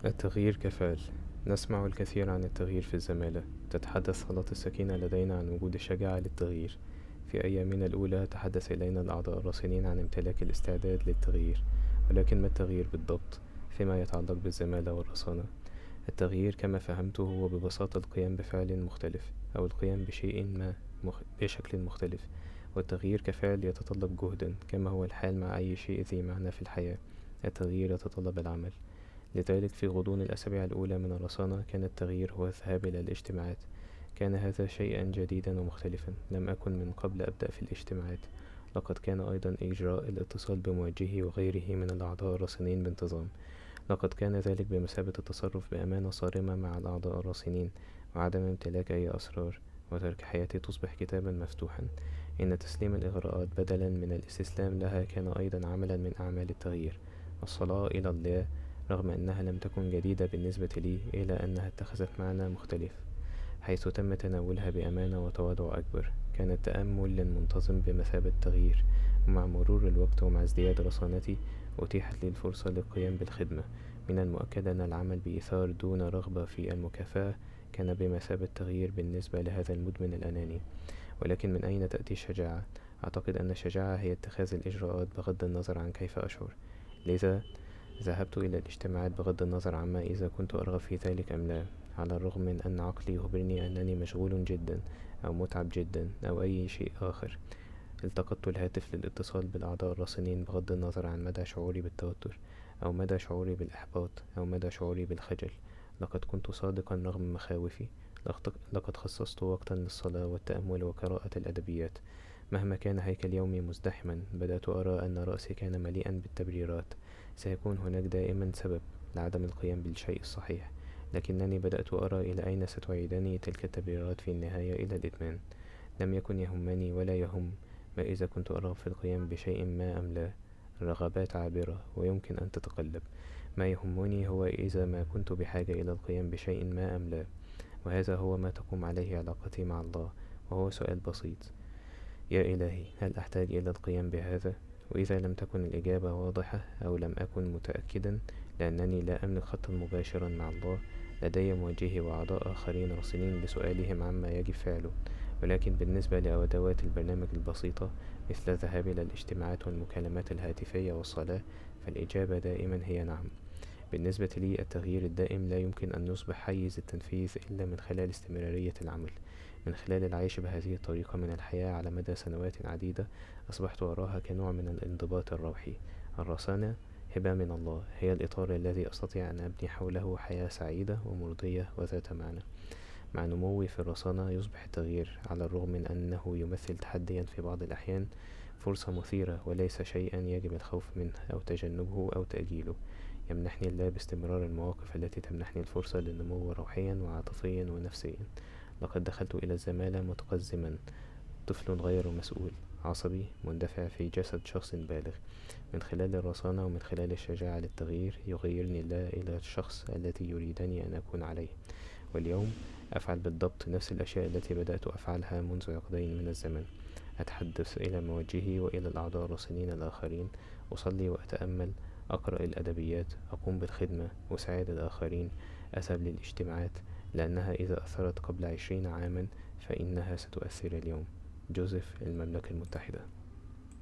التغيير كفعل. نسمع الكثير عن التغيير في الزمالة. تتحدث صلاة السكينة لدينا عن وجود الشجاعة للتغيير. في أيامنا الأولى تحدث إلينا الأعضاء الراسخين عن امتلاك الاستعداد للتغيير. ولكن ما التغيير بالضبط فيما يتعلق بالزمالة والرصانة؟ التغيير كما فهمته هو ببساطة القيام بفعل مختلف أو القيام بشيء ما بشكل مختلف. والتغيير كفعل يتطلب جهدا، كما هو الحال مع أي شيء ذي معنى في الحياة. التغيير يتطلب العمل. لذلك في غضون الأسابيع الأولى من الرصانة كان التغيير هو الذهاب إلى الاجتماعات. كان هذا شيئا جديدا ومختلفا، لم أكن من قبل أبدأ في الاجتماعات. لقد كان أيضا إجراء الاتصال بموجهي وغيره من الأعضاء الراسخين بانتظام. لقد كان ذلك بمثابة التصرف بأمانة صارمة مع الأعضاء الراسخين، وعدم امتلاك أي أسرار، وترك حياتي تصبح كتابا مفتوحا. إن تسليم الإغراءات بدلا من الاستسلام لها كان أيضا عملا من أعمال التغيير. الصلاة إلى الله، رغم أنها لم تكن جديدة بالنسبة لي، إلا أنها اتخذت معنى مختلف، حيث تم تناولها بأمانة وتواضع أكبر. كان التأمل المنتظم بمثابة تغيير. ومع مرور الوقت ومع ازدياد رصانتي أتيحت لي الفرصة للقيام بالخدمة. من المؤكد أن العمل بإيثار دون رغبة في المكافأة كان بمثابة تغيير بالنسبة لهذا المدمن الأناني. ولكن من أين تأتي الشجاعة؟ أعتقد أن الشجاعة هي اتخاذ الإجراءات بغض النظر عن كيف أشعر. لذا ذهبت إلى الاجتماعات بغض النظر عما إذا كنت أرغب في ذلك أم لا، على الرغم من أن عقلي يخبرني أنني مشغول جدا أو متعب جدا أو أي شيء آخر. التقطت الهاتف للاتصال بالأعضاء الراسخين بغض النظر عن مدى شعوري بالتوتر، أو مدى شعوري بالإحباط، أو مدى شعوري بالخجل. لقد كنت صادقا رغم مخاوفي. لقد خصصت وقتا للصلاة والتأمل وقراءة الأدبيات. مهما كان هيكل يومي مزدحما، بدأت أرى أن رأسي كان مليئا بالتبريرات. سيكون هناك دائما سبب لعدم القيام بالشيء الصحيح، لكنني بدأت أرى إلى أين ستعيدني تلك التبريرات في النهاية، إلى الإدمان. لم يكن يهمني ولا يهم ما إذا كنت أرغب في القيام بشيء ما أم لا. الرغبات عابرة ويمكن أن تتقلب. ما يهمني هو إذا ما كنت بحاجة إلى القيام بشيء ما أم لا. وهذا هو ما تقوم عليه علاقتي مع الله. وهو سؤال بسيط: يا إلهي، هل أحتاج إلى القيام بهذا؟ وإذا لم تكن الإجابة واضحة أو لم أكن متأكدا، لأنني لا أملك خطا مباشرا مع الله، لدي موجهي وأعضاء آخرين راسلين لسؤالهم عما يجب فعله. ولكن بالنسبة لأدوات البرنامج البسيطة، مثل الذهاب إلى الاجتماعات والمكالمات الهاتفية والصلاة، فالإجابة دائما هي نعم. بالنسبة لي التغيير الدائم لا يمكن أن يصبح حيز التنفيذ إلا من خلال استمرارية العمل. من خلال العيش بهذه الطريقة من الحياة على مدى سنوات عديدة، أصبحت أراها كنوع من الانضباط الروحي. الرصانة هبة من الله، هي الإطار الذي أستطيع أن أبني حوله حياة سعيدة ومرضية وذات معنى. مع نموي في الرصانة يصبح التغيير، على الرغم من أنه يمثل تحديا في بعض الأحيان، فرصة مثيرة وليس شيئا يجب الخوف منه أو تجنبه أو تأجيله. يمنحني الله باستمرار المواقف التي تمنحني الفرصة للنمو روحيا وعاطفيا ونفسيا. لقد دخلت إلى الزمالة متقزما، طفل غير مسؤول، عصبي، مندفع في جسد شخص بالغ. من خلال الرصانة ومن خلال الشجاعة للتغيير يغيرني الله إلى الشخص الذي يريدني أن أكون عليه. واليوم أفعل بالضبط نفس الأشياء التي بدأت أفعلها منذ عقدين من الزمن. أتحدث إلى موجهي وإلى الأعضاء الراسخين الآخرين، أصلي وأتأمل، أقرأ الأدبيات، أقوم بالخدمة، أساعد الآخرين، أذهب للاجتماعات، لأنها إذا أثرت قبل 20 عاما فإنها ستؤثر اليوم. جوزيف، المملكة المتحدة.